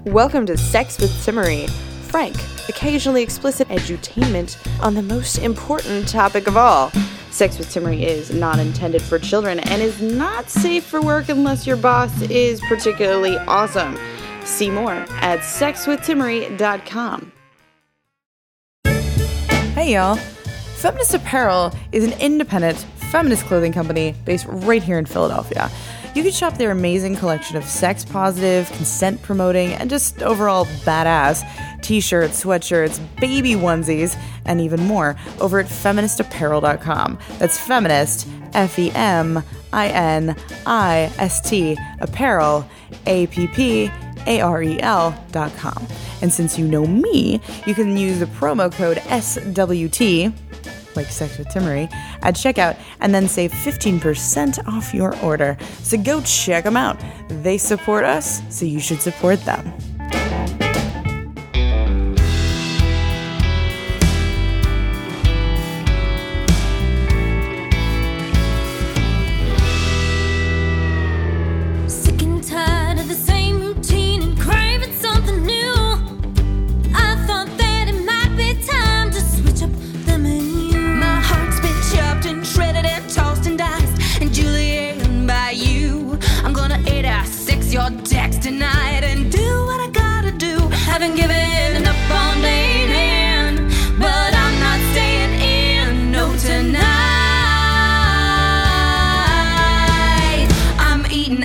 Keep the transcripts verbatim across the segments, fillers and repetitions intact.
Welcome to Sex with Timmery, frank, occasionally explicit edutainment on the most important topic of all. Sex with Timmery is not intended for children and is not safe for work unless your boss is particularly awesome. See more at sex with timmery dot com. Hey y'all. Feminist Apparel is an independent feminist clothing company based right here in Philadelphia. You can shop their amazing collection of sex-positive, consent-promoting, and just overall badass t-shirts, sweatshirts, baby onesies, and even more over at feminist apparel dot com. That's feminist, F E M I N I S T, apparel, A P P A R E L dot com. And since you know me, you can use the promo code S W T, like Sex with Timmery, at checkout, and then save fifteen percent off your order. So go check them out. They support us, so you should support them. Your decks tonight and do what I gotta do. Haven't given up on laying in, but I'm not staying in. No, tonight I'm eating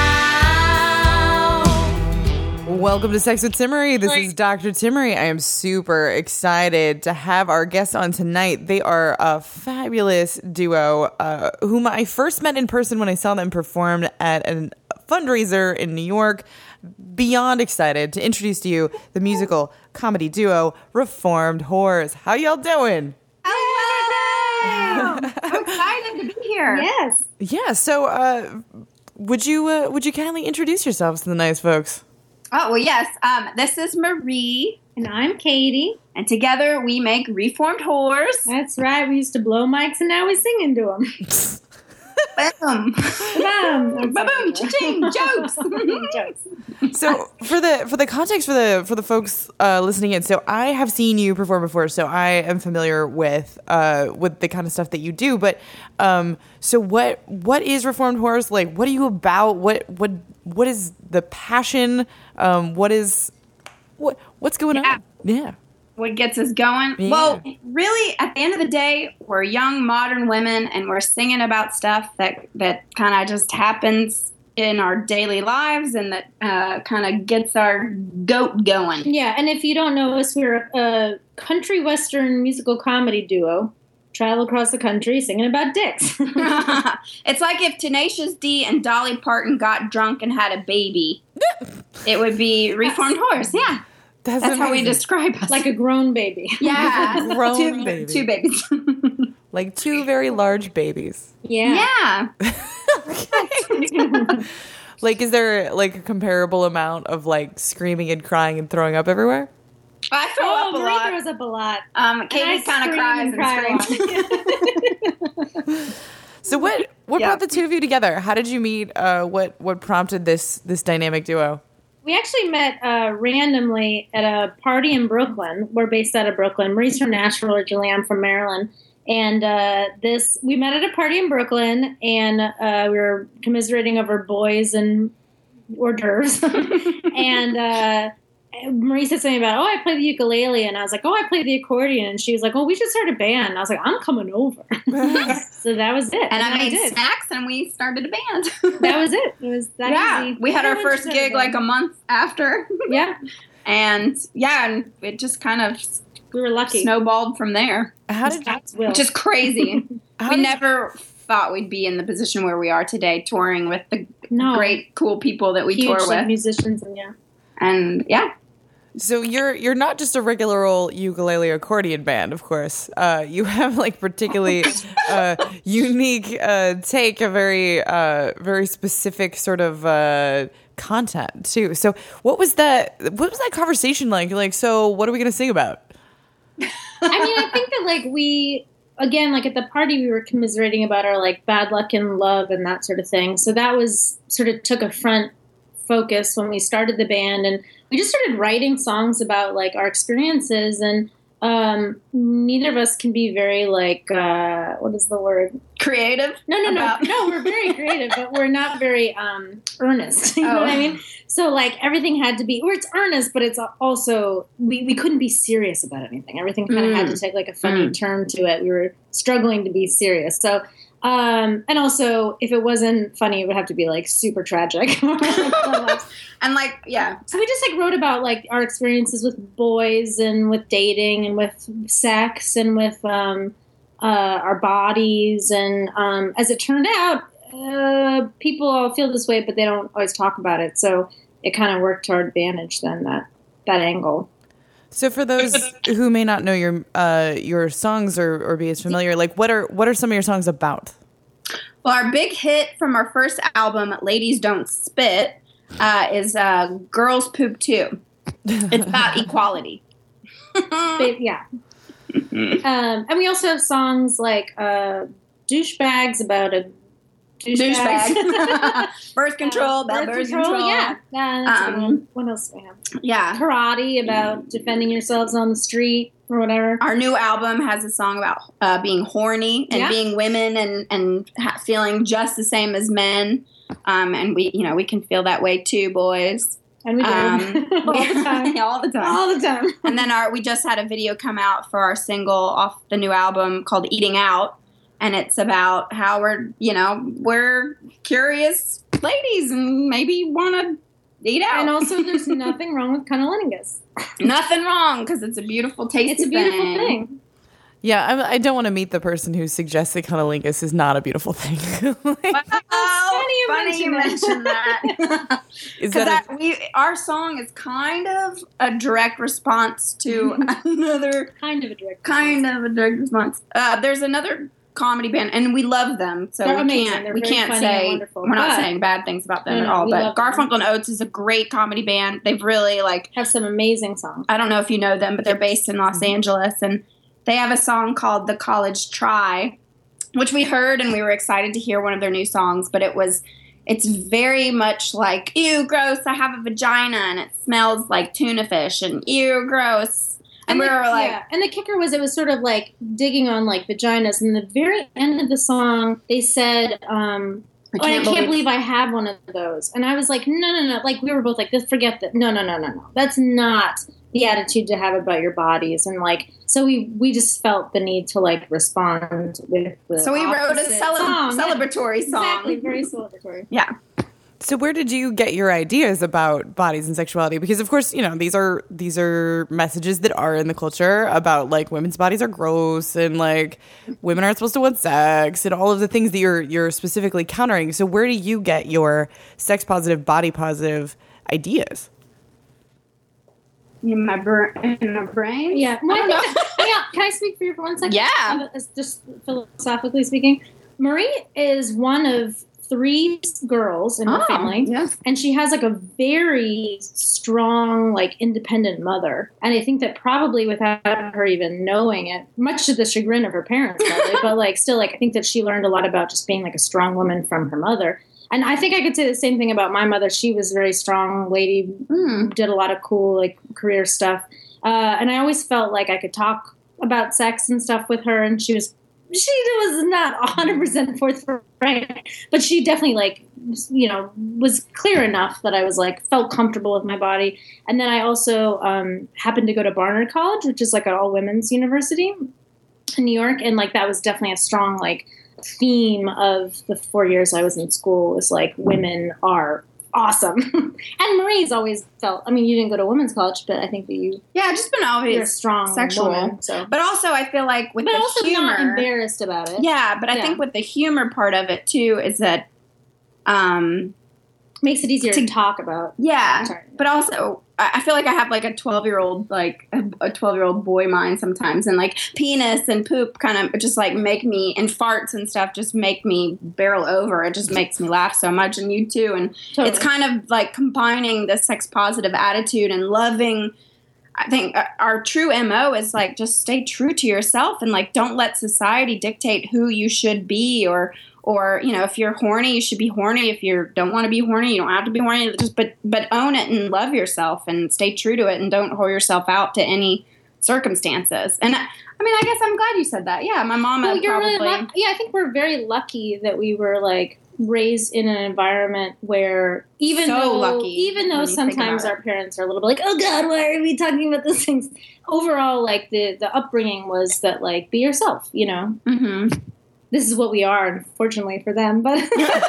out. Welcome to Sex with Timmery. This is Doctor Timmery. I am super excited to have our guests on tonight. They are a fabulous duo uh, whom I first met in person when I saw them perform at an fundraiser in New York. Beyond excited to introduce to you the musical comedy duo Reformed Whores. How y'all doing? Hello! I'm excited to be here. Yes. Yeah. So, uh, would you uh, would you kindly introduce yourselves to the nice folks? Oh well, yes. Um, this is Marie, and I'm Katie, and together we make Reformed Whores. That's right. We used to blow mics, and now we sing into them. Boom. Boom. Boom. Cha-ching. Jokes. Jokes. So for the for the context for the for the folks uh, listening in, so I have seen you perform before, so I am familiar with uh, with the kind of stuff that you do. But um, so what what is Reformed Whores? Like, what are you about? What what what is the passion? Um, what is what what's going yeah. on? Yeah. What gets us going? Yeah. Well, really, at the end of the day, we're young, modern women, and we're singing about stuff that, that kind of just happens in our daily lives and that uh, kind of gets our goat going. Yeah, and if you don't know us, we're a country western musical comedy duo. Travel across the country singing about dicks. It's like if Tenacious D and Dolly Parton got drunk and had a baby. It would be Reformed Whores, yeah. That's, That's how we amazing. describe us. Like a grown baby. Yeah. Grown two, baby. two babies. Like two very large babies. Yeah. Yeah. Like, is there like a comparable amount of like screaming and crying and throwing up everywhere? I throw Oh, up a Marie lot. throws up a lot. Um, Katie kind of cries and, and screams. So what what Yeah. brought the two of you together? How did you meet? Uh, what what prompted this this dynamic duo? We actually met uh, randomly at a party in Brooklyn. We're based out of Brooklyn. Marie's from Nashville originally. I'm from Maryland. And uh, this, we met at a party in Brooklyn, and uh, we were commiserating over boys and hors d'oeuvres. and uh, Marie said something about, oh, I play the ukulele. And I was like, oh, I play the accordion. And she was like, oh, we should start a band. And I was like, I'm coming over. So that was it. And I then made did. snacks, and we started a band. That was it. It was that yeah, easy. we had our Yeah, first we gig started like a month after. Yeah, And yeah, and it just kind of we were lucky. snowballed from there, How did God's will. which is crazy. how we did- never thought we'd be in the position where we are today, touring with the No. great, cool people that we Huge, tour like, with. musicians and yeah. And yeah, So you're you're not just a regular old ukulele accordion band, of course. Uh, you have like particularly uh, unique uh, take, a very uh, very specific sort of uh, content too. So what was that? What was that conversation like? Like, so what are we going to sing about? I mean, I think that like we again, like at the party, we were commiserating about our like bad luck in love and that sort of thing. So that was sort of took a front focus when we started the band, and we just started writing songs about like our experiences. And um, neither of us can be very like uh, what is the word? Creative? No, no, no, about- no. We're very creative, but we're not very um, earnest. You know Oh. what I mean? So like everything had to be, or it's earnest, but it's also we, we couldn't be serious about anything. Everything kind of Mm. had to take like a funny Mm. turn to it. We were struggling to be serious. So. Um, and also, if it wasn't funny, it would have to be like super tragic. And like, yeah. So we just like wrote about like our experiences with boys and with dating and with sex and with um, uh, our bodies. And um, as it turned out, uh, people all feel this way, but they don't always talk about it. So it kind of worked to our advantage then, that that angle. So for those who may not know your uh, your songs or, or be as familiar, like what are what are some of your songs about? Well, our big hit from our first album, Ladies Don't Spit, uh, is uh, Girls Poop Too. It's about equality. But, yeah. um, and we also have songs like uh, Douchebags about a douchebag. Douchebag. Birth control, about birth control. Yeah. Yeah, that's a good Um, one. What else do we have? Yeah. Karate, about defending yourselves on the street or whatever. Our new album has a song about uh, being horny and Yeah. being women and, and ha- feeling just the same as men. Um, and we, you know, we can feel that way too, boys. And we do. Um, all the time. all the time. All the time. And then our we just had a video come out for our single off the new album called Eating Out. And it's about how we're, you know, we're curious ladies and maybe want to eat out. And also, there's nothing wrong with cunnilingus. Nothing wrong because it's a beautiful, tasty It's a beautiful thing. thing. Yeah, I, I don't want to meet the person who suggests that cunnilingus is not a beautiful thing. Like, Oh, funny you mention that. is Because that a- we, our song is kind of a direct response to another, Kind of a direct kind of a direct response. Uh, there's another comedy band, and we love them, so They're we amazing. can't They're we very can't funny and say wonderful. we're not But- saying bad things about them No, at no, all. we But love them. Garfunkel and Oates is a great comedy band. They've really like have some amazing songs. I don't know if you know them, but they're based in Los Angeles, and they have a song called "The College Try," which we heard, and we were excited to hear one of their new songs. But it was, it's very much like, ew, gross, I have a vagina, and it smells like tuna fish, and ew, gross. And, we the, were like, yeah. And the kicker was it was sort of like digging on like vaginas. And the very end of the song, they said, um, I oh, I can't can't believe- believe I have one of those. And I was like, no, no, no. Like we were both like, this, forget that. No, no, no, no, no. That's not the attitude to have about your bodies. And like, so we we just felt the need to like respond with the so we wrote a opposite cele- song. celebratory song. Exactly, very celebratory. Yeah. So where did you get your ideas about bodies and sexuality? Because of course, you know, these are these are messages that are in the culture about like women's bodies are gross and like women aren't supposed to want sex and all of the things that you're you're specifically countering. So where do you get your sex positive, body positive ideas? In my, br- in my brain? Yeah. Well, I think, yeah. Can I speak for you for one second? Yeah. Uh, Just philosophically speaking, Marie is one of three girls in her Oh, family. yes. And she has like a very strong, like independent mother. And I think that probably without her even knowing it, much to the chagrin of her parents, probably, but like still, like I think that she learned a lot about just being like a strong woman from her mother. And I think I could say the same thing about my mother. She was a very strong lady, Mm. did a lot of cool like career stuff. Uh, and I always felt like I could talk about sex and stuff with her. And she was, she was not one hundred percent forthright, but she definitely like, you know, was clear enough that I was like, felt comfortable with my body. And then I also um, happened to go to Barnard College, which is like an all women's university in New York. And like, that was definitely a strong like theme of the four years I was in school was like, women are awesome. And Marie's always felt, I mean, you didn't go to women's college, but I think that you, Yeah, I've just been you're a always strong sexual. woman. So. But also, I feel like with But the also humor, not embarrassed about it. yeah. But I Yeah. think with the humor part of it too is that, um, Makes it easier to, To- talk about. yeah. Sorry. But also, I I feel like I have like a twelve year old, like a twelve year old boy mind sometimes, and like penis and poop kind of just like make me, and farts and stuff just make me barrel over. It just makes me laugh so much, and you too. And Totally. it's kind of like combining the sex positive attitude and loving. I think our true M O is like just stay true to yourself and like don't let society dictate who you should be or Or, you know, if you're horny, you should be horny. If you don't want to be horny, you don't have to be horny. Just but but own it and love yourself and stay true to it and don't hold yourself out to any circumstances. And I, I mean, I guess I'm glad you said that. Yeah, my mom Well, had you're probably. really luck- yeah, I think we're very lucky that we were like raised in an environment where even So though lucky even though when you think sometimes about our parents are a little bit like, oh God, why are we talking about these things? Overall, like the the upbringing was that like be yourself, you know. Mhm. This is what we are, unfortunately for them, but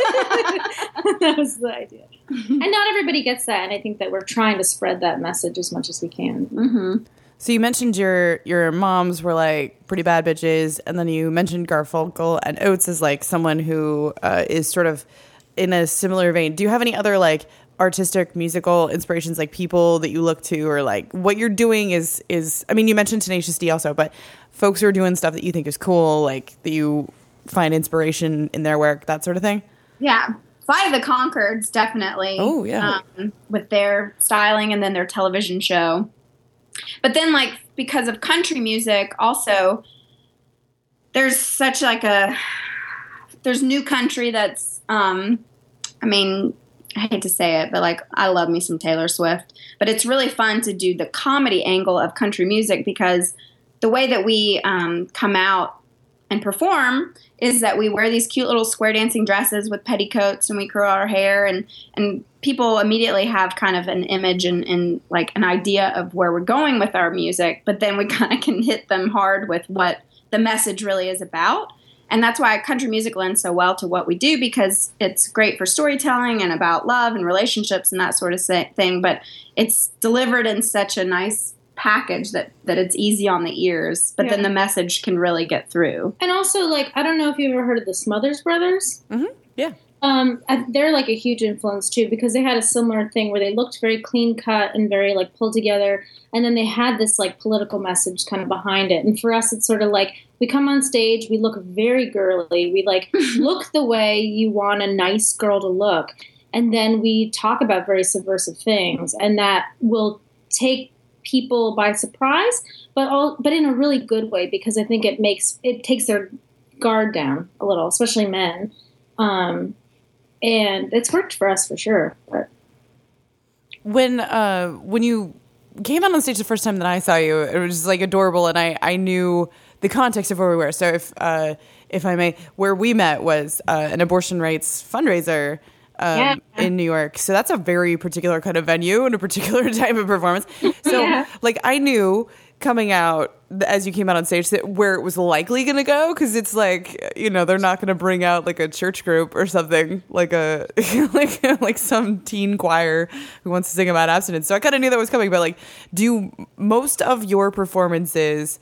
that was the idea. And not everybody gets that, and I think that we're trying to spread that message as much as we can. Mhm. So you mentioned your your moms were like pretty bad bitches, and then you mentioned Garfunkel and Oates as like someone who uh, is sort of in a similar vein. Do you have any other like artistic musical inspirations, like people that you look to, or like what you're doing is is? I mean, you mentioned Tenacious D also, but folks who are doing stuff that you think is cool, like that you find inspiration in their work, that sort of thing. Yeah. Flight of the Conchords, definitely. Oh, yeah. Um, with their styling and then their television show. But then, like, because of country music, also, there's such, like, a... There's new country that's, um, I mean, I hate to say it, but, like, I love me some Taylor Swift. But it's really fun to do the comedy angle of country music because the way that we um, come out and perform is that we wear these cute little square dancing dresses with petticoats and we curl our hair and, and people immediately have kind of an image and, and like an idea of where we're going with our music, but then we kind of can hit them hard with what the message really is about. And that's why country music lends so well to what we do because it's great for storytelling and about love and relationships and that sort of thing, but it's delivered in such a nice package that that it's easy on the ears, but Yeah. then the message can really get through. And also, like, I don't know if you've ever heard of the Smothers Brothers. Mm-hmm. Yeah. Um, I- they're like a huge influence too because they had a similar thing where they looked very clean cut and very like pulled together, and then they had this like political message kind of behind it. And for us, it's sort of like we come on stage, we look very girly, we like look the way you want a nice girl to look, and then we talk about very subversive things, and that will take people by surprise, but all but in a really good way because I think it makes it takes their guard down a little, especially men. Um, and it's worked for us for sure. But. When uh when you came out on stage the first time that I saw you, it was like adorable, and I I knew the context of where we were. So if uh if I may, where we met was uh, an abortion rights fundraiser. Um, Yeah. in New York. So that's a very particular kind of venue and a particular type of performance. So Yeah. like I knew coming out th- as you came out on stage that where it was likely going to go. Cause it's like, you know, they're not going to bring out like a church group or something like a, like, like some teen choir who wants to sing about abstinence. So I kind of knew that was coming, but like, do most of your performances,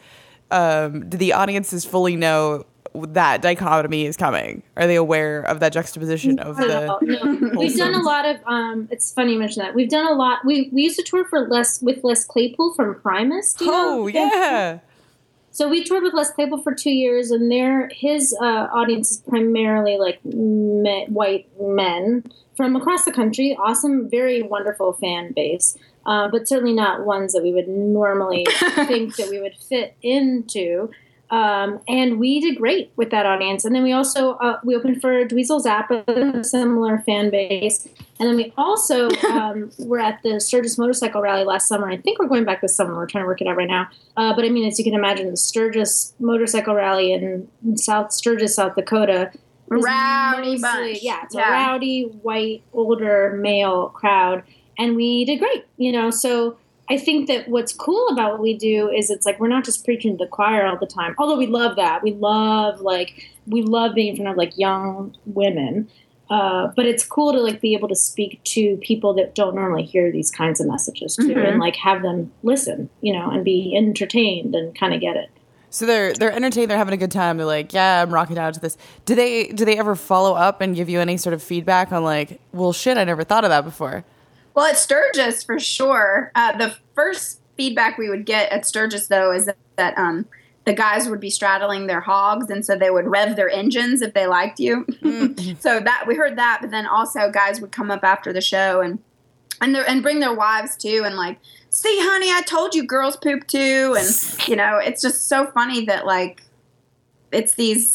um, do the audiences fully know that dichotomy is coming? Are they aware of that juxtaposition of the No, no. We've done a lot of. Um, it's funny you mention that. We've done a lot. We we used to tour for Les with Les Claypool from Primus. Do you know? oh yeah So we toured with Les Claypool for two years, and there his uh, audience is primarily like me, white men from across the country. Awesome, very wonderful fan base, uh, but certainly not ones that we would normally think that we would fit into. Um, and we did great with that audience. And then we also uh, we opened for Dweezil Zappa, a similar fan base. And then we also um, were at the Sturgis Motorcycle Rally last summer. I think we're going back this summer. We're trying to work it out right now. Uh, but I mean, as you can imagine, the Sturgis Motorcycle Rally in South Sturgis, South Dakota, is Rowdy mostly- bunch. Yeah, it's Yeah. a rowdy, white, older male crowd. And we did great, you know, so I think that what's cool about what we do is it's like we're not just preaching to the choir all the time. Although we love that. We love like we love being in front of like young women. Uh, but it's cool to like be able to speak to people that don't normally hear these kinds of messages too, Mhm. and like have them listen, you know, and be entertained and kind of get it. So they're they're entertained, they're having a good time, they're like, yeah, I'm rocking out to this. Do they do they ever follow up and give you any sort of feedback on like, well shit, I never thought of that before? Well, at Sturgis, for sure. Uh, the first feedback we would get at Sturgis, though, is that, that um, the guys would be straddling their hogs, and so they would rev their engines if they liked you. So that we heard that, but then also guys would come up after the show and and their, and bring their wives too, and like, see, honey, I told you, girls poop too, and you know, it's just so funny that like it's these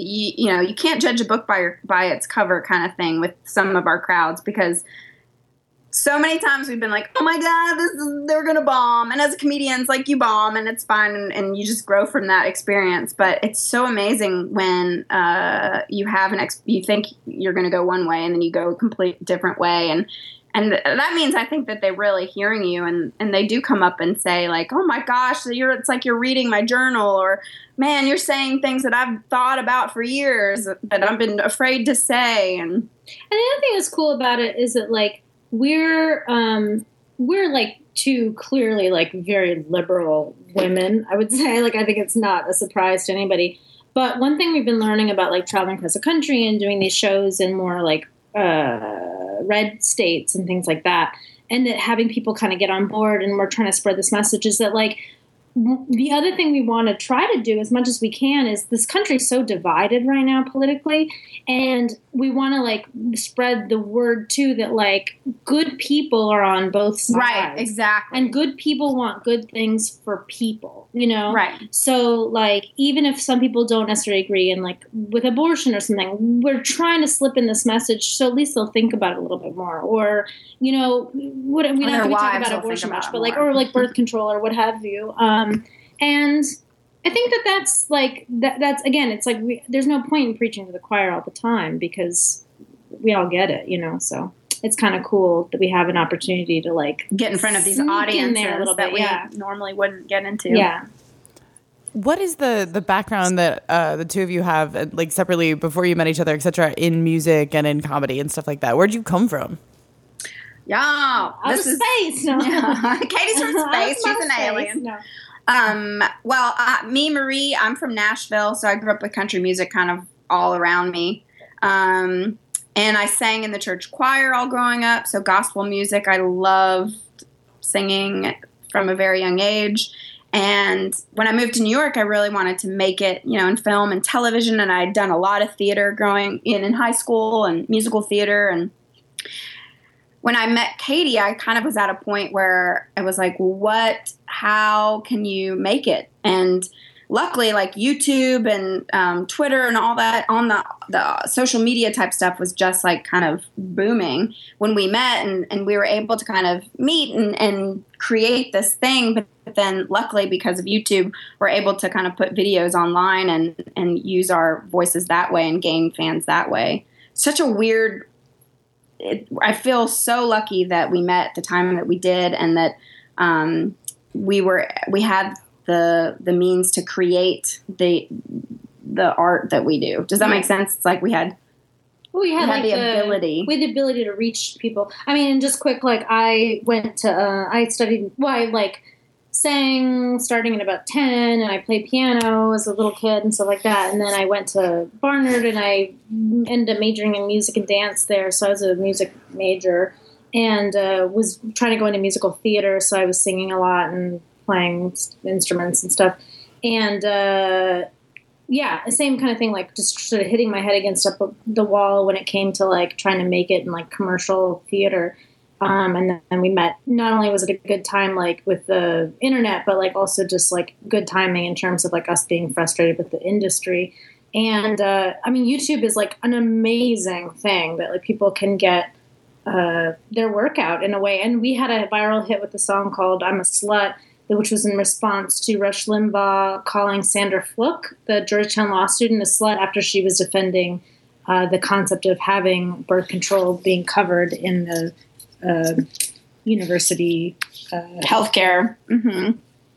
you, you know, you can't judge a book by your, by its cover kind of thing with some of our crowds, because so many times we've been like, oh my God, this is, they're going to bomb. And as a comedian, it's like you bomb and it's fine. And, and you just grow from that experience. But it's so amazing when uh, you have an, ex- you think you're going to go one way and then you go a complete different way. And, and th- that means I think that they're really hearing you, and, and they do come up and say like, oh my gosh, you're, it's like you're reading my journal, or man, you're saying things that I've thought about for years that I've been afraid to say. And, and the other thing that's cool about it is that like, We're um, we're like two clearly like very liberal women, I would say. Like I think it's not a surprise to anybody. But one thing we've been learning about like traveling across the country and doing these shows in more like uh, red states and things like that, and that having people kind of get on board and we're trying to spread this message is that like the other thing we want to try to do as much as we can is this country is so divided right now politically, and we want to like spread the word too that like good people are on both sides. Right, exactly. And good people want good things for people, you know? Right. So like even if some people don't necessarily agree, and like with abortion or something, we're trying to slip in this message so at least they'll think about it a little bit more. Or, you know, what we don't really talk about abortion much, but like or like birth control or what have you. Um, Um, and I think that that's like, that, that's, again, it's like, we, there's no point in preaching to the choir all the time because we all get it, you know, so it's kind of cool that we have an opportunity to like get in front of these audiences there a little bit, that we yeah. normally wouldn't get into. Yeah. What is the, the background that uh, the two of you have, uh, like separately before you met each other, et cetera, in music and in comedy and stuff like that? Where'd you come from? Yeah, this is space. No. Yeah. Katie's from space. She's an space. alien. No. Um, well, uh, me, Marie, I'm from Nashville, so I grew up with country music kind of all around me. Um, and I sang in the church choir all growing up, so gospel music I loved singing from a very young age. And when I moved to New York, I really wanted to make it, you know, in film and television, and I had done a lot of theater growing in in high school and musical theater. And when I met Katie, I kind of was at a point where I was like, what, how can you make it? And luckily, like YouTube and um, Twitter and all that on the, the social media type stuff was just like kind of booming when we met, and, and we were able to kind of meet and, and create this thing. But then luckily, because of YouTube, we're able to kind of put videos online and, and use our voices that way and gain fans that way. Such a weird It, I feel so lucky that we met the time that we did, and that um, we were we had the the means to create the the art that we do. Does that make sense? It's like we had well, we had, we had like the, the ability. We had the ability to reach people. I mean, and just quick, like I went to uh, I studied. Well, I like sang starting at about ten, and I played piano as a little kid and stuff like that. And then I went to Barnard, and I ended up majoring in music and dance there. So I was a music major, and uh, was trying to go into musical theater. So I was singing a lot and playing instruments and stuff. And uh, yeah, the same kind of thing, like just sort of hitting my head against up the wall when it came to like trying to make it in like commercial theater. Um, and then we met. Not only was it a good time, like with the internet, but like also just like good timing in terms of like us being frustrated with the industry. And uh, I mean, YouTube is like an amazing thing that like people can get uh, their work out in a way. And we had a viral hit with a song called "I'm a Slut," which was in response to Rush Limbaugh calling Sandra Fluke, the Georgetown law student, a slut after she was defending uh, the concept of having birth control being covered in the Uh, university uh, healthcare. Mm-hmm.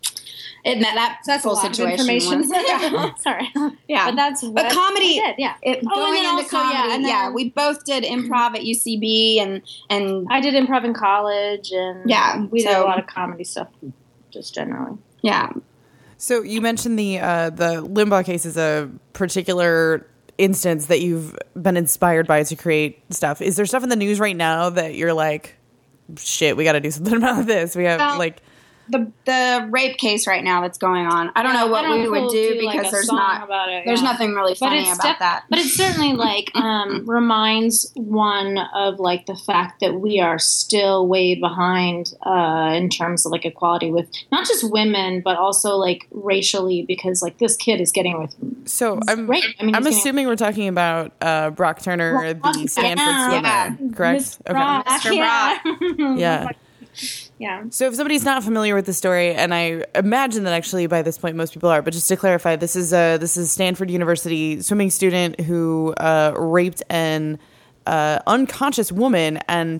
And that, that so that's full a lot situation of information. was, Sorry. Yeah. But that's what but comedy. I did. Yeah. It, oh, going and then into also, comedy. Yeah, and then, yeah. We both did improv at U C B, and, and I did improv in college, and yeah, we so, did a lot of comedy stuff just generally. Yeah. So you mentioned the uh, the Limbaugh case is a particular instance that you've been inspired by to create stuff. Is there stuff in the news right now that you're like, shit, we got to do something about this? We have well, like, the the rape case right now that's going on. I don't know what we would do like because a there's song not about it, there's yeah. nothing really But funny it's about def- that. But it certainly like um, reminds one of like the fact that we are still way behind uh, in terms of like equality with not just women but also like racially, because like this kid is getting with. So I'm rape. I mean, I'm he's assuming we're talking about uh, Brock Turner, Brock, the Stanford yeah. swimmer, Yeah. correct? Mister Brock, Mister yeah. Yeah. Yeah. So if somebody's not familiar with the story, and I imagine that actually by this point most people are, but just to clarify, this is a this is a Stanford University swimming student who uh, raped an uh, unconscious woman and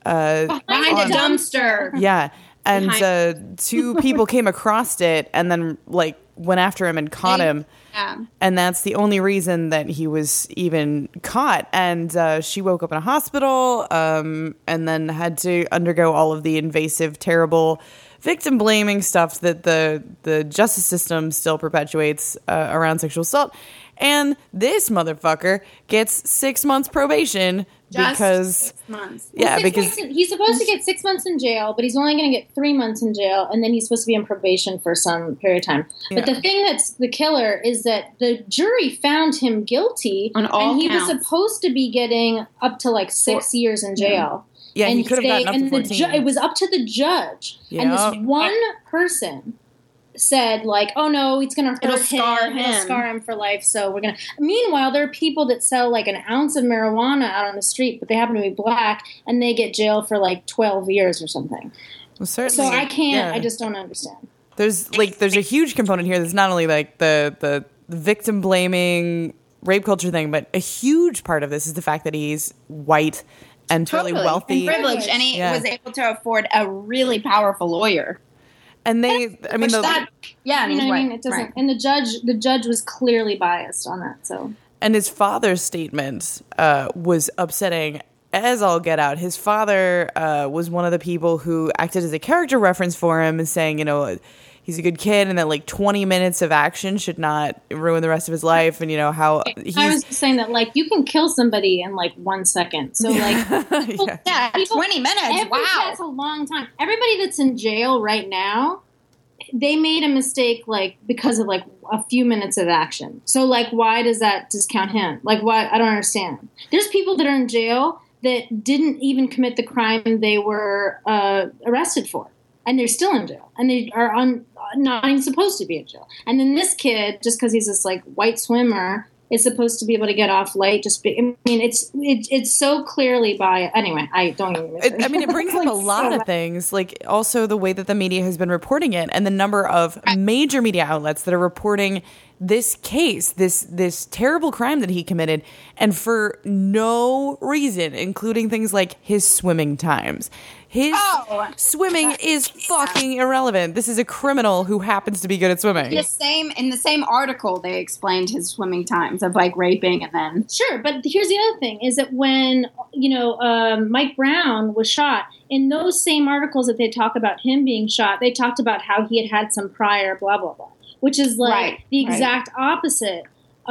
uh, Behind on- a dumpster. yeah, and Behind- uh, two people came across it and then like went after him and caught him. Yeah. And that's the only reason that he was even caught. And uh, she woke up in a hospital um, and then had to undergo all of the invasive, terrible victim blaming stuff that the, the justice system still perpetuates uh, around sexual assault. And this motherfucker gets six months probation Just because six months. yeah, Six because months in- he's supposed to get six months in jail, but he's only going to get three months in jail, and then he's supposed to be on probation for some period of time. But Yeah. the thing that's the killer is that the jury found him guilty, On all and he counts. was supposed to be getting up to like six years in jail. yeah, and he could have they- gotten up to and the fourteen. ju- it was up to the judge, and Yeah. this one person said like, "Oh no, it's going to hurt It'll him. scar It'll him." scar him for life." So we're gonna. Meanwhile, there are people that sell like an ounce of marijuana out on the street, but they happen to be black, and they get jail for like twelve years or something. Well, So certainly, I can't. yeah. I just don't understand. There's like there's a huge component here that's not only like the the victim blaming rape culture thing, but a huge part of this is the fact that he's white and totally, Totally. wealthy. and privileged, and he Yeah. was able to afford a really powerful lawyer. And they, I mean, Which the, that, yeah, and You know he's what I mean? white. It doesn't. Right. And the judge, the judge was clearly biased on that. So and his father's statement uh, was upsetting as all get out. His father uh, was one of the people who acted as a character reference for him, and saying, you know, he's a good kid, and that like twenty minutes of action should not ruin the rest of his life, and you know how he's. I was just saying that like you can kill somebody in like one second. So like yeah. Yeah, People- twenty minutes. every, Wow. that's a long time. Everybody that's in jail right now, they made a mistake like because of like a few minutes of action. So like why does that discount him? Like why? I don't understand. There's people that are in jail that didn't even commit the crime they were uh, arrested for, and they're still in jail, and they are on not even supposed to be in jail. And then this kid, just because he's this like white swimmer, is supposed to be able to get off light. Just be, I mean, it's it, it's so clearly by anyway. I don't even. It, I mean, it brings up a lot of things, like also the way that the media has been reporting it, and the number of major media outlets that are reporting this case, this this terrible crime that he committed, and for no reason, including things like his swimming times. His Oh. swimming is fucking irrelevant. This is a criminal who happens to be good at swimming. The same in the same article, they explained his swimming times of like raping, and then Sure, but here's the other thing: is that when you know um, Mike Brown was shot, in those same articles that they talk about him being shot, they talked about how he had had some prior blah blah blah, which is like Right, the right. exact opposite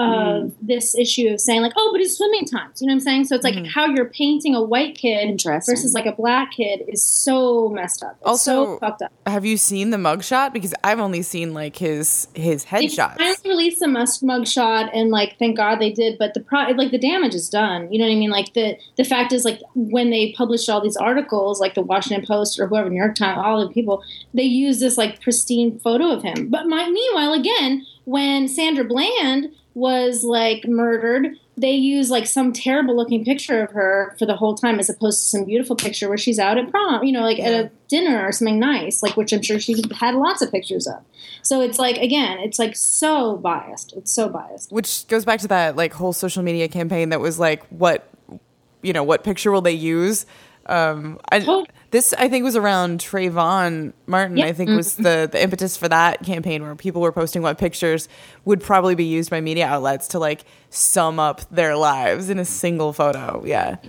of this issue of saying like, oh, but his swimming times. You know what I'm saying? So it's like how you're painting a white kid Interesting. versus like a black kid is so messed up. It's Also, so fucked up. Have you seen the mugshot? Because I've only seen like his his They headshots. finally released the mug mugshot, and like, thank God they did. But the pro- like the damage is done. You know what I mean? Like the the fact is, like when they published all these articles, like the Washington Post or whoever, New York Times, all the people, they use this like pristine photo of him. But my, meanwhile, again, when Sandra Bland was like murdered, they use like some terrible looking picture of her for the whole time, as opposed to some beautiful picture where she's out at prom, you know, like at a dinner or something nice, like which I'm sure she had lots of pictures of. So it's like, again, it's like so biased. It's so biased. Which goes back to that like whole social media campaign that was like, what, you know, what picture will they use? Um, I, Oh. this I think was around Trayvon Martin. Yep. I think was the the impetus for that campaign, where people were posting what pictures would probably be used by media outlets to like sum up their lives in a single photo. Yeah.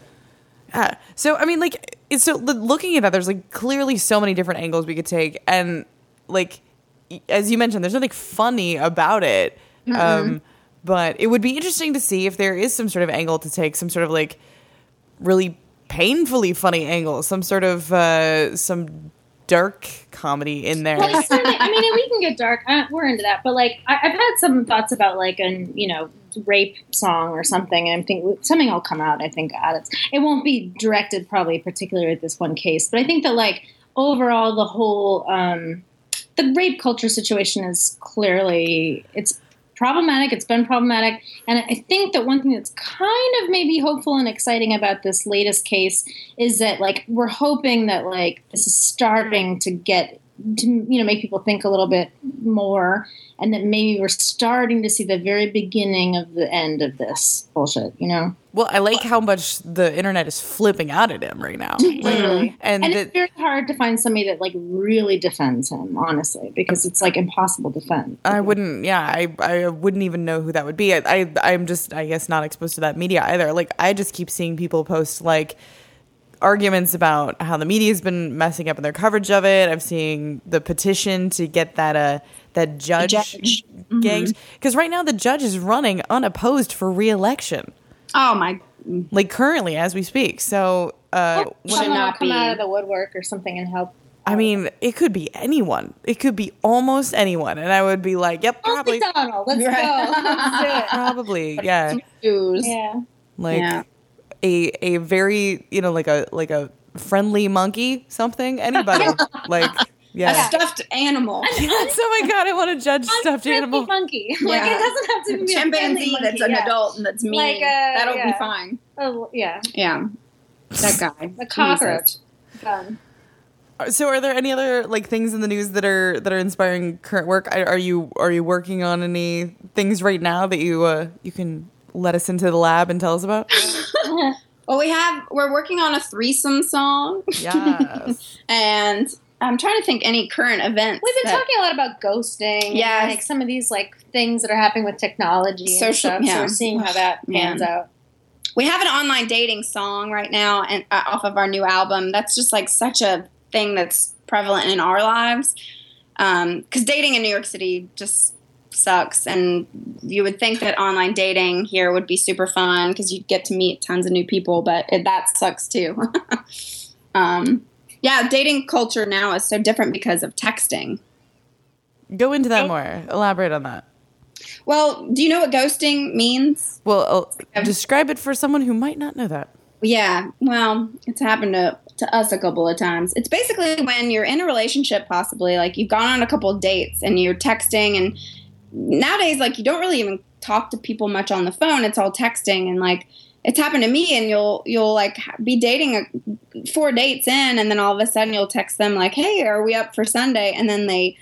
Yeah. So I mean, like, it's so looking at that, there's like clearly so many different angles we could take, and like as you mentioned, there's nothing funny about it. Um, but it would be interesting to see if there is some sort of angle to take, some sort of like really painfully funny angle, some sort of uh, some dark comedy in there. Well, certainly, I mean, we can get dark. Uh, we're into that, but like, I, I've had some thoughts about like an you know rape song or something, and I think something will come out. I think at it. It won't be directed probably particularly at this one case, but I think that like overall the whole um, the rape culture situation is clearly it's problematic. It's been problematic, and I think that one thing that's kind of maybe hopeful and exciting about this latest case is that like we're hoping that like this is starting to get to you know make people think a little bit more, and that maybe we're starting to see the very beginning of the end of this bullshit. You know. Well, I like how much the internet is flipping out at him right now. Literally. And, and the, it's very hard to find somebody that like really defends him, honestly, because it's like impossible to defend. I wouldn't, yeah, I, I wouldn't even know who that would be. I, I, I'm just, I guess, not exposed to that media either. Like, I just keep seeing people post like arguments about how the media's been messing up in their coverage of it. I'm seeing the petition to get that, uh, that judge, judge. ganked. Because right now the judge is running unopposed for re-election. Oh my! Like currently, as we speak. So, uh, Should Someone will not come be. out of the woodwork or something and help. I mean, it could be anyone. It could be almost anyone, and I would be like, "Yep, probably, McDonald, let's Right. go. Let's do it. probably, yeah." Shoes. Yeah. Like Yeah. a a very you know like a like a friendly monkey, something. Anybody, like A yeah. stuffed animal. Yes, oh my god, I want to judge stuffed Unfriendly animal. monkey. Like Yeah. it doesn't have to be a friendly Chimpanzee monkey, that's an yeah. adult and that's mean. Like, uh, That'll be yeah. fine. Oh yeah, Yeah. That guy. a cockroach. Jesus. Done. So, are there any other like things in the news that are that are inspiring current work? Are are you are you working on any things right now that you uh, you can let us into the lab and tell us about? Well, we have, we're working on a threesome song. Yes. And I'm trying to think any current events. We've been that- talking a lot about ghosting. Yes. And like some of these like things that are happening with technology and Social- stuff. So yeah. we're seeing how that pans Man. out. We have an online dating song right now and uh, off of our new album. That's just like such a thing that's prevalent in our lives. Um, 'cause dating in New York City just sucks. And you would think that online dating here would be super fun because you'd get to meet tons of new people, but it, that sucks too. um, yeah, dating culture now is so different because of texting. Go into that more. Elaborate on that. Well, do you know what ghosting means? Well, uh, describe it for someone who might not know that. Yeah, well, it's happened to, to us a couple of times. It's basically when you're in a relationship, possibly, like you've gone on a couple of dates and you're texting, and nowadays, like you don't really even talk to people much on the phone. It's all texting, and like it's happened to me, and you'll you'll like be dating a, four dates in, and then all of a sudden you'll text them like, "Hey, are we up for Sunday?" And then they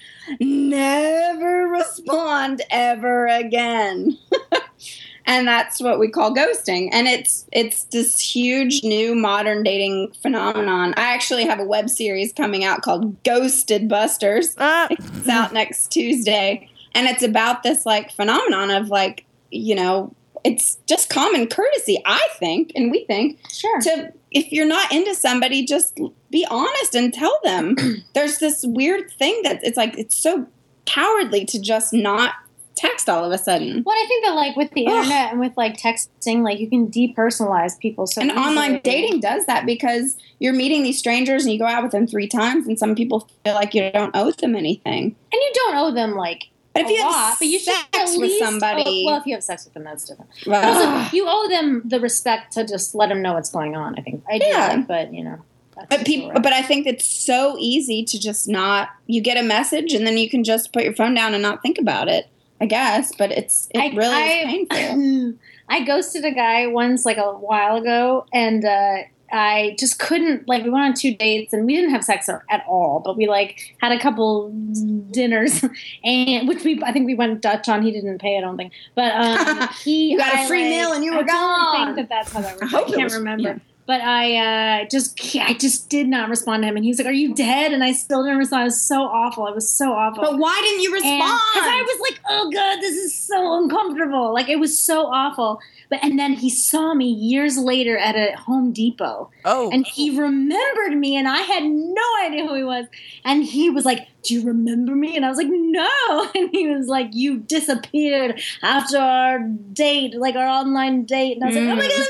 never respond ever again. And that's what we call ghosting. And it's it's this huge new modern dating phenomenon. I actually have a web series coming out called Ghosted Busters. Ah. It's out next Tuesday. And it's about this like phenomenon of like, you know, it's just common courtesy, I think, and we think, Sure. to if you're not into somebody, just be honest and tell them. There's this weird thing that it's like it's so cowardly to just not text all of a sudden. Well, I think that like with the Ugh. internet and with like texting, like you can depersonalize people. So And easily. online dating does that because you're meeting these strangers and you go out with them three times, and some people feel like you don't owe them anything. and you don't owe them like But if a you have lot, but you should sex at with least somebody- owe- well, if you have sex with them, that's different. Well, Also, you owe them the respect to just let them know what's going on. I think. I do, Yeah. but you know. That's but just people, where we're but I think it's so easy to just not. You get a message and then you can just put your phone down and not think about it. I guess, but it's it I- really I- is painful. I ghosted a guy once, like a while ago, and uh, I just couldn't. Like, we went on two dates, and we didn't have sex at all, but we like had a couple dinners, and which we I think we went Dutch on. He didn't pay, I don't think, but um, he You got a I, free like, meal and you were I don't gone. think that that's how that works. I I, hope it can't was- remember. yeah. But I uh, just I just did not respond to him, and he was like, "Are you dead?" And I still didn't respond. It was so awful. It was so awful. But why didn't you And- respond? 'cause I was like, oh god, this is so uncomfortable. Like it was so awful. But and then he saw me years later at a Home Depot, Oh, and he remembered me, and I had no idea who he was. And he was like, "Do you remember me?" And I was like, "No." And he was like, "You disappeared after our date, like our online date." And I was like, "Oh my god, I'm so sorry."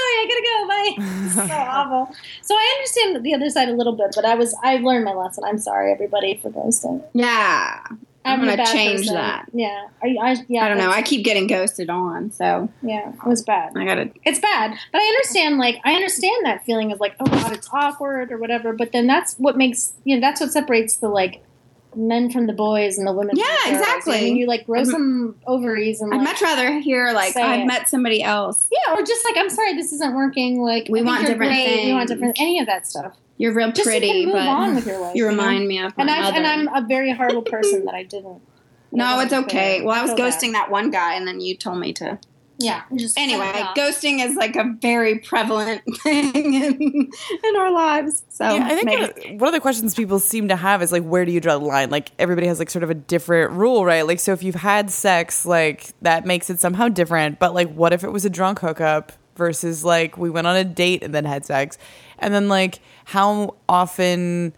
I gotta go. Bye. This is so awful. So I understand the other side a little bit, but I was I learned my lesson. I'm sorry, everybody, for ghosting. Yeah. I'm, I'm a going to bad change person. that. Yeah. I, I, yeah. I don't know. that's- I keep getting ghosted on, so Yeah, it was bad. I got to. It's bad, but I understand. Like, I understand that feeling of like, oh god, it's awkward or whatever. But then that's what makes you know that's what separates the like men from the boys and the women. Yeah, from the girls. exactly. I mean, you like grow I'd- some ovaries and I'd like, much rather hear, like, say I've it. met somebody else. yeah, or just like, I'm sorry, this isn't working. Like, We I think want you're different great. We want things. different. Any of that stuff. You're real Just pretty, you can move but on with your life. you know? remind me of my And I mother. and I'm a very horrible person that I didn't. no, it's wasn't okay. fair. Well, I was feel bad. ghosting that one guy, and then you told me to. Yeah. Just Anyway, cut it off. ghosting is like a very prevalent thing in, in our lives. So Yeah, I think maybe- one of, one of the questions people seem to have is like, where do you draw the line? Like, everybody has like sort of a different rule, right? Like, so if you've had sex, like that makes it somehow different. But like, what if it was a drunk hookup versus like we went on a date and then had sex, and then like how often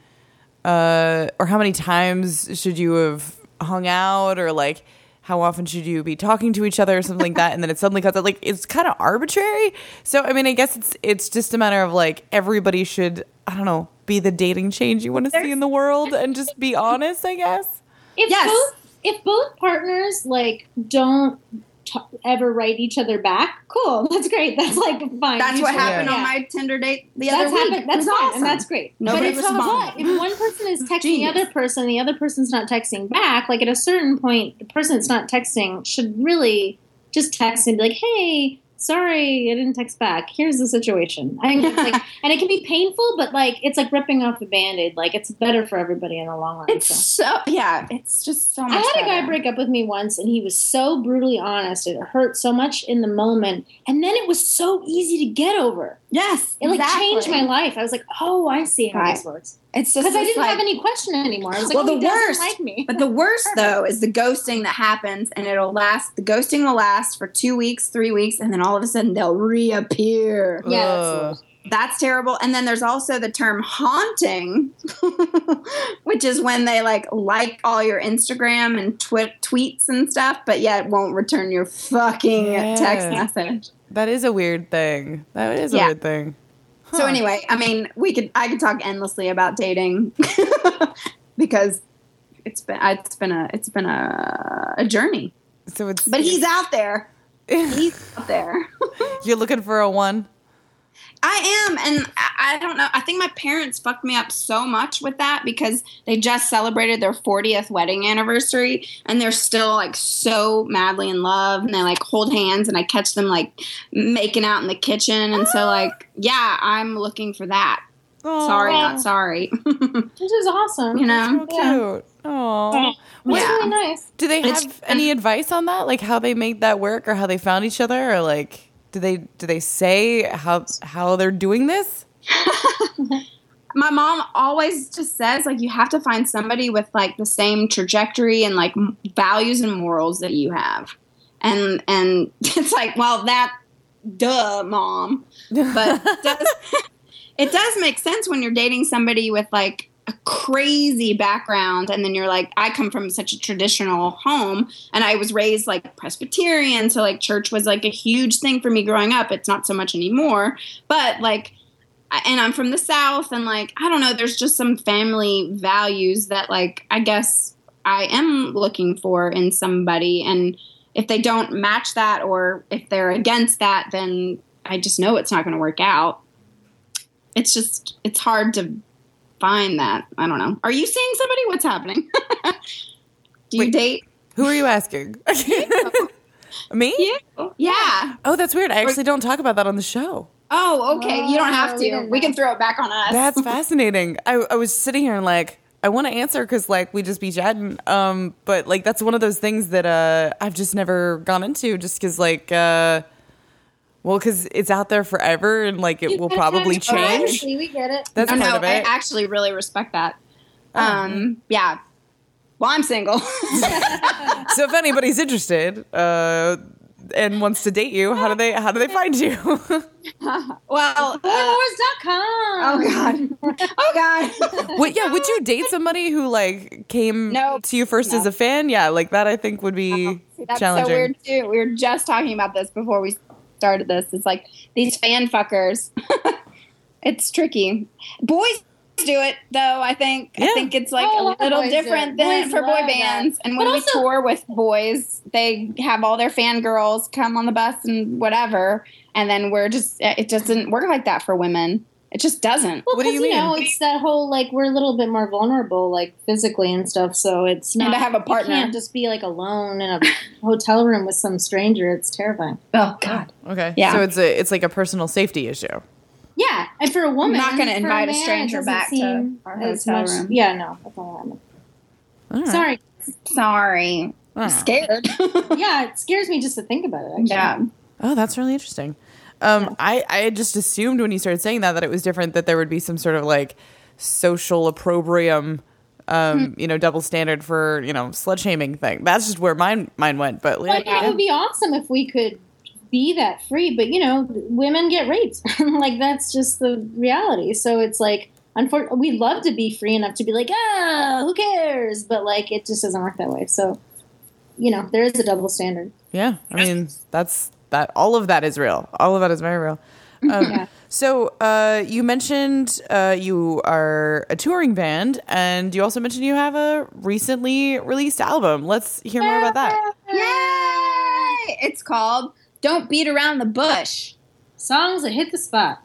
uh, or how many times should you have hung out, or like how often should you be talking to each other or something like that, and then it suddenly cuts out. Like, it's kind of arbitrary. So I mean, I guess it's it's just a matter of like everybody should, I don't know, be the dating change you want to see in the world and just be honest, I guess. If Yes. both if both partners like don't t- ever write each other back, cool. That's great. That's like fine. that's You what should- happened yeah. on my Tinder date the That's other week. happened. That's it was fine, awesome. and that's great. Nobody but if, responded. but if one person is texting Genius. the other person, and the other person's not texting back, like at a certain point, the person that's not texting should really just text and be like, "Hey, sorry, I didn't text back. Here's the situation." I think that's like, and it can be painful, but like it's like ripping off the Band-Aid. Like it's better for everybody in the long run. It's so. so yeah. It's just so much. I had a better. guy break up with me once, and he was so brutally honest. It hurt so much in the moment, and then it was so easy to get over. Yes, It like exactly. changed my life. I was like, "Oh, I see how Right. this works." It's just Because I this, didn't like- have any question anymore. I was like, Well, "Oh, the he doesn't worst- like me." But the worst though is the ghosting that happens, and it'll last. The ghosting will last for two weeks, three weeks, and then all of a sudden they'll reappear. Yeah, that's the Ugh. worst. That's terrible. And then there's also the term haunting, which is when they like like all your Instagram and twi- tweets and stuff, but yet won't return your fucking Yeah. text message. That is a weird thing. That is a Yeah. weird thing. So Huh. anyway, I mean, we could I could talk endlessly about dating because it's been it's been a it's been a, a journey. So it's But he's out there. He's out there. you're looking for a one. I am, and I I don't know. I think my parents fucked me up so much with that because they just celebrated their fortieth wedding anniversary, and they're still like so madly in love, and they like hold hands, and I catch them like making out in the kitchen, and so like yeah, I'm looking for that. Sorry, Aw, not sorry. Which is awesome. You know, so Yeah. cute. Oh, That's Yeah. really nice. do they It's- have any advice on that? Like how they made that work, or how they found each other, or like do they do they say how how they're doing this? my mom always just says like you have to find somebody with like the same trajectory and like m- values and morals that you have, and and it's like, well, that duh, mom, but it does, it does make sense when you're dating somebody with like a crazy background, and then you're like, I come from such a traditional home, and I was raised like Presbyterian, so like church was like a huge thing for me growing up. It's not so much anymore, but like, I- and I'm from the South, and like, I don't know, there's just some family values that like I guess I am looking for in somebody, and if they don't match that, or if they're against that, then I just know it's not going to work out. It's just, it's hard to find that. I don't know. Are you seeing somebody? What's happening? Do you Wait. date? Who are you asking? Me? You? Yeah. Oh, that's weird. I actually don't talk about that on the show. Oh, okay. You don't have Oh, to. we We, didn't know. can throw it back on us. That's fascinating. I, I was sitting here and like, I want to answer because like we just be chatting. Um, but like that's one of those things that uh I've just never gone into just because like uh, well, because it's out there forever and like it will probably change. Honestly, we get it. That's no, part no, of I it. actually really respect that. Um, yeah. Well, I'm single. So if anybody's interested uh, and wants to date you, how do they how do they find you? well, uh, Boymoors dot com. oh god, oh god. Would, yeah, would you date somebody who like came Nope. to you first No. as a fan? Yeah, like that I think would be See, that's challenging. so weird too. We were just talking about this before we started this. It's like these fan fuckers. It's tricky. Boys do it though. I think. Yeah. I think it's like Oh, a a lot of little boys do different it. than Boys for boy love bands. that. And when But we also- tour with boys, they have all their fangirls come on the bus and whatever. And then we're just. It just doesn't work like that for women. It just doesn't. Well, What do 'cause, you you know, mean? it's that whole like we're a little bit more vulnerable, like physically and stuff. So it's not And to have a partner. You can't just be like alone in a hotel room with some stranger. It's terrifying. Oh God. Okay. Yeah. So it's a it's like a personal safety issue. Yeah, and for a woman, I'm not gonna for invite a man, stranger it doesn't back to seem our as hotel much- room. Yeah, no, that's not what I meant. All right. Sorry. Sorry. All I'm right. scared. Yeah, it scares me just to think about it. Actually. Yeah. Oh, that's really interesting. Um, I, I had just assumed when you started saying that that it was different, that there would be some sort of like social opprobrium, um, you know, double standard for, you know, slut shaming thing. That's just where mine mine went. But Well, I think it would be awesome if we could be that free, but you know, women get raped. Like that's just the reality. So it's like, unfortunately, we love to be free enough to be like, ah, who cares? But like, it just doesn't work that way. So, you know, there is a double standard. yeah, I mean, that's that. All of that is real. All of that is very real. Um, Yeah. So uh, you mentioned uh, you are a touring band, and you also mentioned you have a recently released album. Let's hear more about that. Yay! It's called Don't Beat Around the Bush. Songs that hit the spot.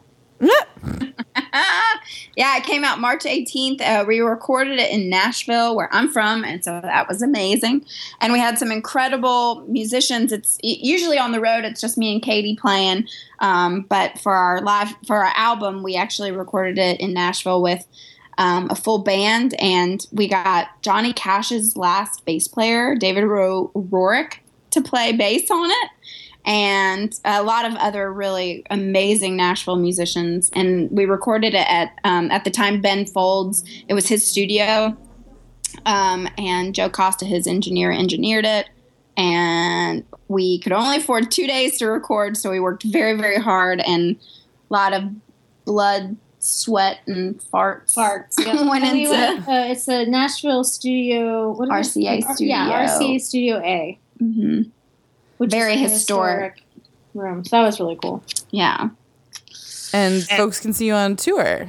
Yeah, it came out March eighteenth. Uh, we recorded it in Nashville, where I'm from, and so that was amazing. And we had some incredible musicians. It's usually on the road. It's just me and Katie playing. Um, but for our live, for our album, we actually recorded it in Nashville with um, a full band, and we got Johnny Cash's last bass player, David Ro- Rorick, to play bass on it. And a lot of other really amazing Nashville musicians. And we recorded it at, um, at the time, Ben Folds. It was his studio. Um, and Joe Costa, his engineer, engineered it. And we could only afford two days to record, so we worked very, very hard. And a lot of blood, sweat, and farts. Farts. Yeah. went And we into went, uh, it's a Nashville studio. What is R C A it? studio. Yeah, R C A Studio A. Mhm. Which Very is a historic. room. So that was really cool. Yeah. And folks can see you on tour.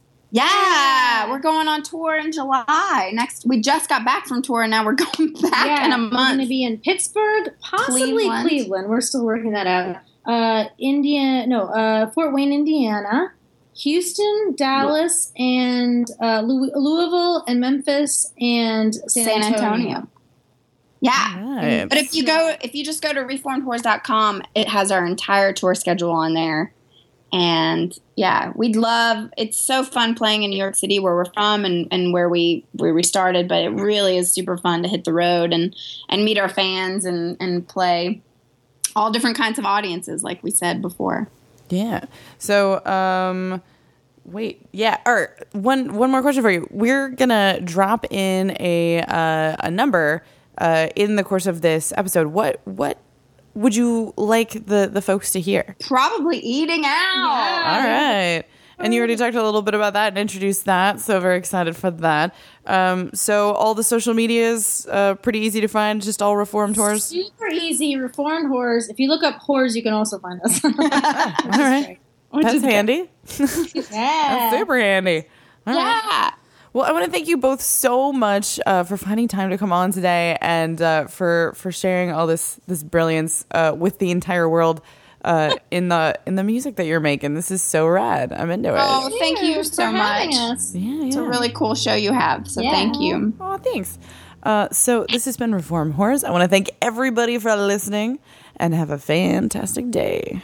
Yeah, we're going on tour in July. Next, we just got back from tour, and now we're going back yeah, in a we're going to month. be in Pittsburgh, possibly Cleveland. Cleveland. We're still working that out. Uh, India, no, uh, Fort Wayne, Indiana, Houston, Dallas, and uh, Louis- Louisville, and Memphis, and San, San Antonio. Antonio. Yeah. Right. But if you go, if you just go to reformed whores dot com, it has our entire tour schedule on there. And yeah, we'd love, it's so fun playing in New York City where we're from and, and where we, where we started, but it really is super fun to hit the road and, and meet our fans and, and play all different kinds of audiences, like we said before. Yeah. So, um, wait. Yeah. Or one one more question for you. We're gonna drop in a uh, a number uh, in the course of this episode. What what would you like the the folks to hear? Probably eating out. All right. And you already talked a little bit about that and introduced that, so very excited for that. Um, so all the social medias uh, pretty easy to find, just all Reformed Whores. Super easy, Reformed Whores. If you look up whores, you can also find us. All right, that's handy. Yeah. That's super handy. All right. Yeah. Well, I want to thank you both so much uh, for finding time to come on today and uh, for for sharing all this this brilliance uh, with the entire world uh, in the in the music that you're making. This is so rad. I'm into it. Oh, thank you Thanks so for having much. us. yeah, yeah. It's a really cool show you have, so Yeah. thank you. Oh, thanks. Uh, so this has been Reform Whores. I want to thank everybody for listening and have a fantastic day.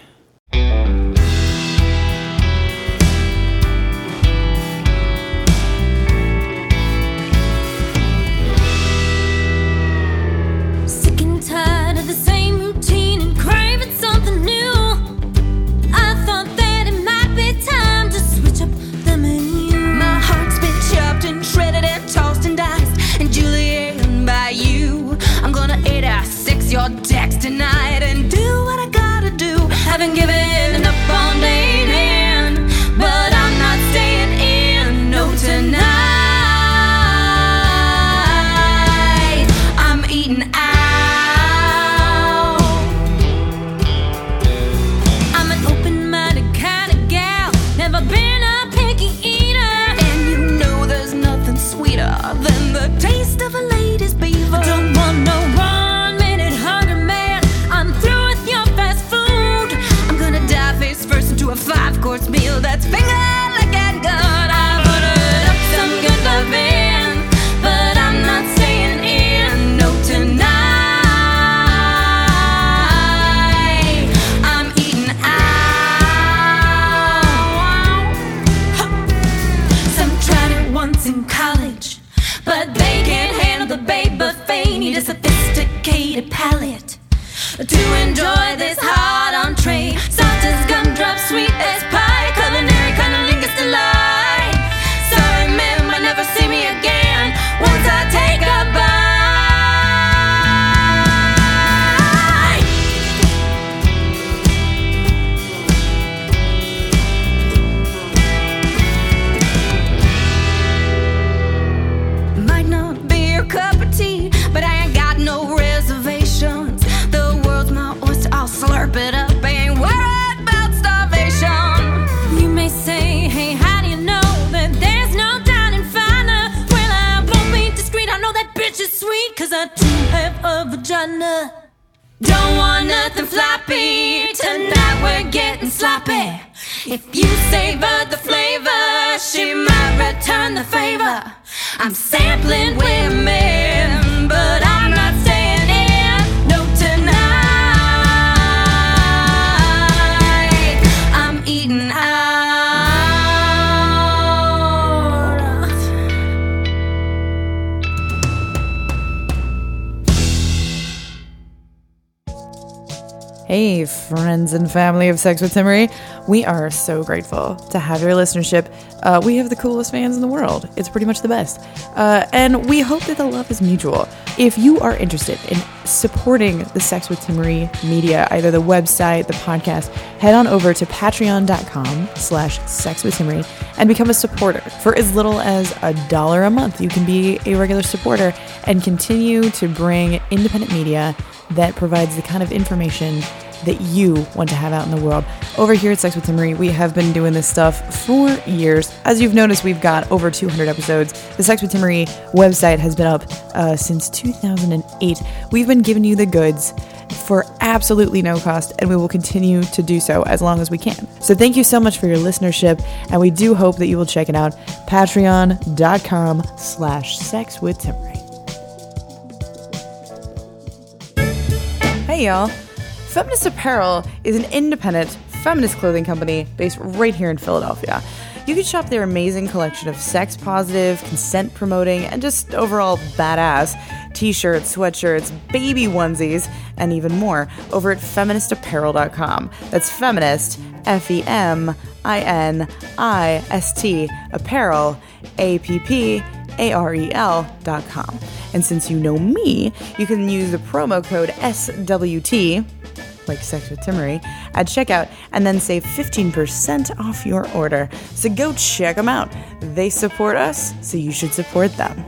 Sick and tired of the same routine and craving something new. I thought that it might be time to switch up the menu. My heart's been chopped and shredded and tossed and diced and julienne by you. I'm gonna eat ass, sex your decks tonight and do what I gotta do. Haven't knowledge. But they can't handle the babe buffet, need a sophisticated palate to enjoy this hot entree. Soft as gumdrop, sweet as pie, culinary cunnilingus delight. Sorry, ma'am, might never see me again once I take a bite. Might not be your cup of tea, but I ain't got no reservations. The world's my oyster, I'll slurp it up. I ain't worried about starvation. You may say, hey, how do you know that there's no dining finer? Well, I won't be discreet, I know that bitch is sweet, cause I do have a vagina. Don't want nothing floppy, tonight we're getting sloppy. If you savor the flavor, she might return the favor. I'm sampling women, but I'm not staying in, no tonight. I'm eating out. Hey, friends and family of Sex with Timmery. We are so grateful to have your listenership. Uh, we have the coolest fans in the world. It's pretty much the best. Uh, and we hope that the love is mutual. If you are interested in supporting the Sex with Timmery media, either the website, the podcast, head on over to patreon.com slash sex with Timmery and become a supporter. For as little as a dollar a month, you can be a regular supporter and continue to bring independent media that provides the kind of information that you want to have out in the world. Over here at Sex with Timmery, we have been doing this stuff for years. As you've noticed, we've got over two hundred episodes. The Sex with Timmery website has been up uh, since two thousand eight. We've been giving you the goods for absolutely no cost, and we will continue to do so as long as we can. So thank you so much for your listenership, and we do hope that you will check it out. Patreon.com slash sex with Timmery. Hey y'all, Feminist Apparel is an independent feminist clothing company based right here in Philadelphia. You can shop their amazing collection of sex positive, consent promoting, and just overall badass t-shirts, sweatshirts, baby onesies, and even more over at feminist apparel dot com. That's feminist, F E M I N I S T, apparel, A P P A R E L dot com. And since you know me, you can use the promo code S W T, like Sex with Timmery, at checkout and then save fifteen percent off your order. So go check them out. They support us, so you should support them.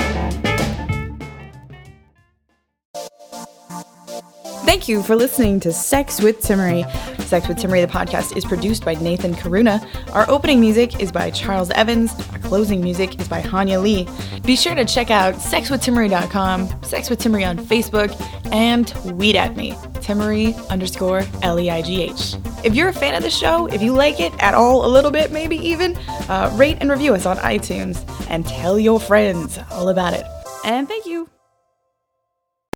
Thank you for listening to Sex with Timmery. Sex with Timmery, the podcast, is produced by Nathan Karuna. Our opening music is by Charles Evans. Our closing music is by Hanya Lee. Be sure to check out sex with timmery dot com, Sex with Timmery on Facebook, and tweet at me, Timmery underscore L E I G H. If you're a fan of the show, if you like it at all, a little bit, maybe even, uh, rate and review us on iTunes and tell your friends all about it. And thank you.